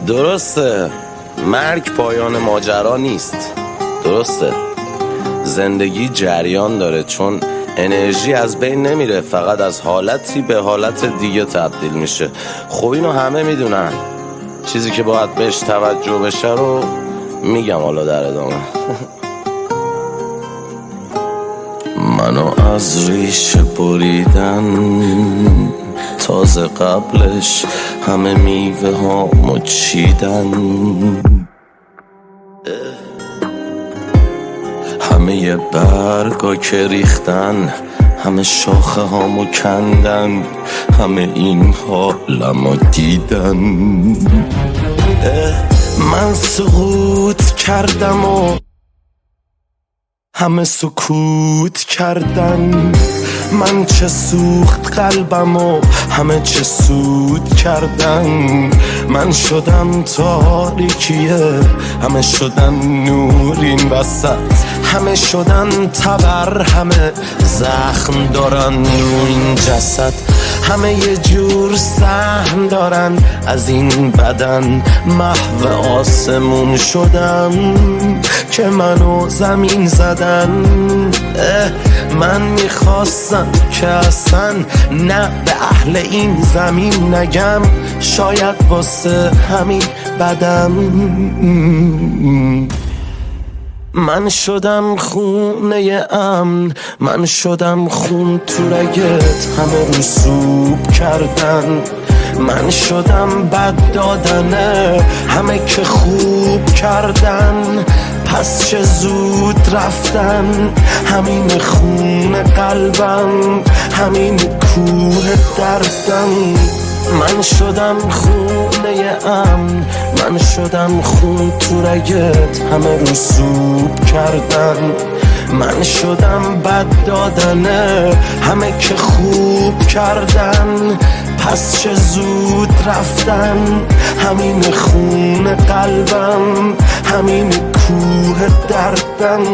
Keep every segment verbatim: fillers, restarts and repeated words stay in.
درسته مرگ پایان ماجرا نیست، درسته زندگی جریان داره، چون انرژی از بین نمیره، فقط از حالتی به حالت دیگه تبدیل میشه. خب اینو همه میدونن، چیزی که باید بهش توجه بشه رو میگم حالا در ادامه. منو از ریشه بریدن، تازه قبلش همه میوه ها مچیدن، همه یه برگا که ریختن، همه شاخه هامو کندن، همه این حالمو دیدن. من سقوط کردم و همه سکوت کردن، من چه سوخت قلبم و همه چه سود کردن. من شدم تاریکیه، همه شدن نور این وسط، همه شدن تبر، همه زخم دارن رو این جسد، همه یه جور سهم دارن از این بدن. محو آسمون شدم که منو زمین زدن. من میخواستم که اصلا نه به اهل این زمین نگم، شاید واسه همین بدم. من شدم خونه امن، من شدم خون تو رگت، همه رسوب کردن. من شدم بد دادنه، همه که خوب کردن. پس چه زود رفتن، همین خون قلبم، همین کوه دردم. من شدم خونه امن، من شدم خون تو رگت، همه رسوب کردن. من شدم بد دادنه، همه که خوب کردن. پس چه زود رفتن، همین خون قلبم، همین کوه دردم.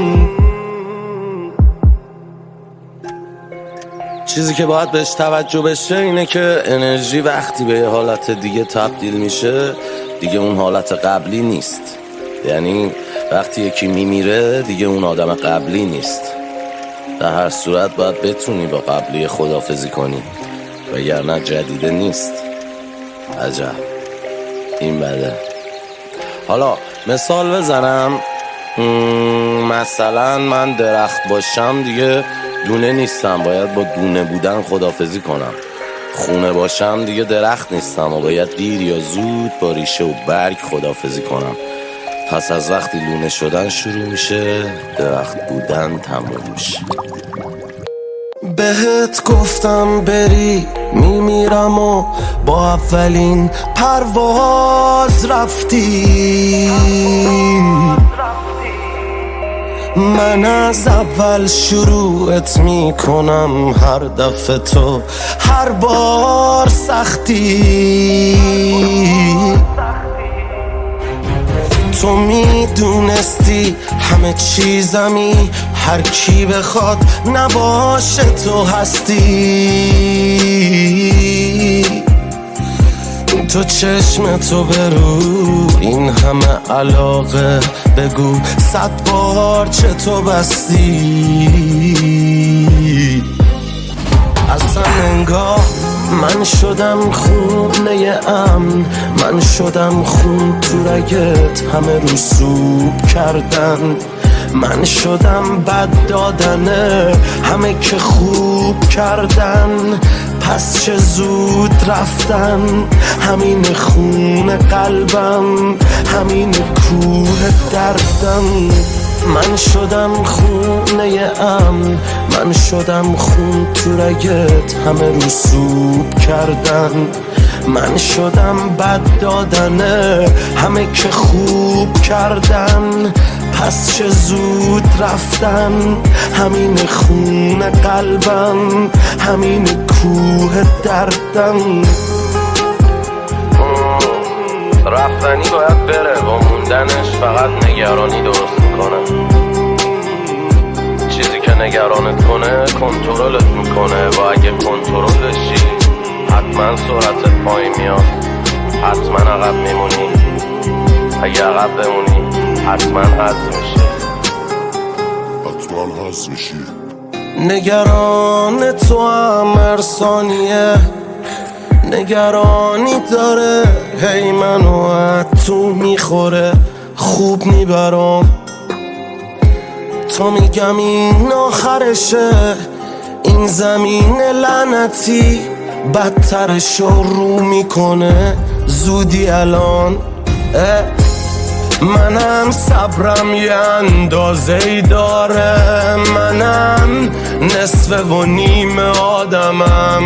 چیزی که باید بهش توجه بشه اینه که انرژی وقتی به یه حالت دیگه تبدیل میشه دیگه اون حالت قبلی نیست. یعنی وقتی یکی میمیره دیگه اون آدم قبلی نیست. در هر صورت باید بتونی با قبلی خداحافظی کنی، وگرنه جدیده نیست. عجب این بده. حالا مثال بزنم، مثلا من درخت باشم دیگه دونه نیستم، باید با دونه بودن خداحافظی کنم. خونه باشم دیگه درخت نیستم و باید دیر یا زود با ریشه و برگ خداحافظی کنم. پس از وقتی لونه شدن شروع میشه، درخت بودن تموم میشه. بهت گفتم بری میمیرم و با اولین پرواز رفتی. من از اول شروعت میکنم، هر دفعه تو هر بار سختی. تو میدونستی همه چیزمی، هر کی بخواد نباشه تو هستی. تو چشم تو برو این همه علاقه، بگو صد بار چه تو بستی. اصلا انگار من شدم خونه امن، من شدم خون تو رگت، همه رسوب کردن. من شدم بد دادنه، همه که خوب کردن. پس چه زود رفتن، همین خون قلبم، همین کوه دردم. من شدم خونه امن، من شدم خون تو رگت، همه رسوب کردن. من شدم بد دادنه، همه که خوب کردن. پس چه زود رفتن، همین خون قلبم، همین کوه دردم. رفتنی باید بره، با موندنش فقط نگرانی درست میکنه. چیزی که نگرانت کنه کنترلت میکنه و اگه کنترل بشی حتما سرعتت پایین میاد، حتما عقب میمونی. اگه عقب بمونی حتما حذف میشه، حتما حذف میشی. نگران تو هم هر ثانیه، نگرانی داره هی منو از تو میخوره، خوب میبرم تو میگم این آخرشه، این زمین لعنتی بدترشو رو میکنه زودی الان. منم صبرم یه اندازه ای داره، منم نصف و نیم آدمم،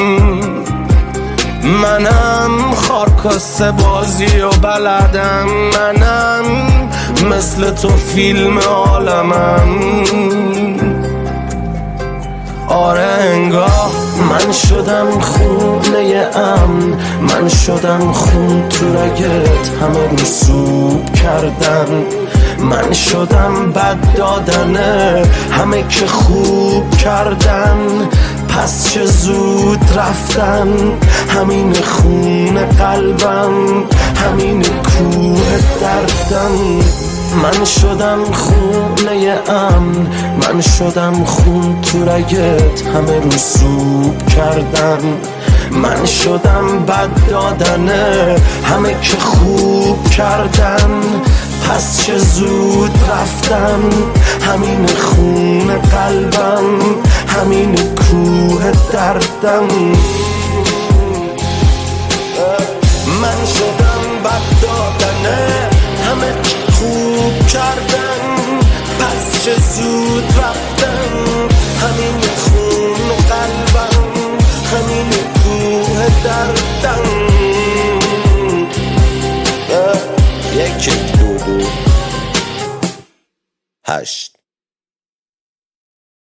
منم خارکاسته بازی و بلدم، منم مثل تو فیلم عالمم. آره انگاه من شدم خونه امن، من شدم خون تو رگت همه رو سوب کردن، من شدم بد دادنه همه که خوب کردن، پس چه زود رفتن همین خون قلبم، همین کوه دردم. من شدم خونه امن، من شدم خون تو رگت همه رو سوب کردن، من شدم بد دادنه همه که خوب کردن، پس چه زود رفتن همین خون قلبم، همین کوه دردم. من شدم بد دادنه همه که خوب کردن، پس چه زود رفتن همین خون قلبم، همین کوه دردم. یک دو دو هشت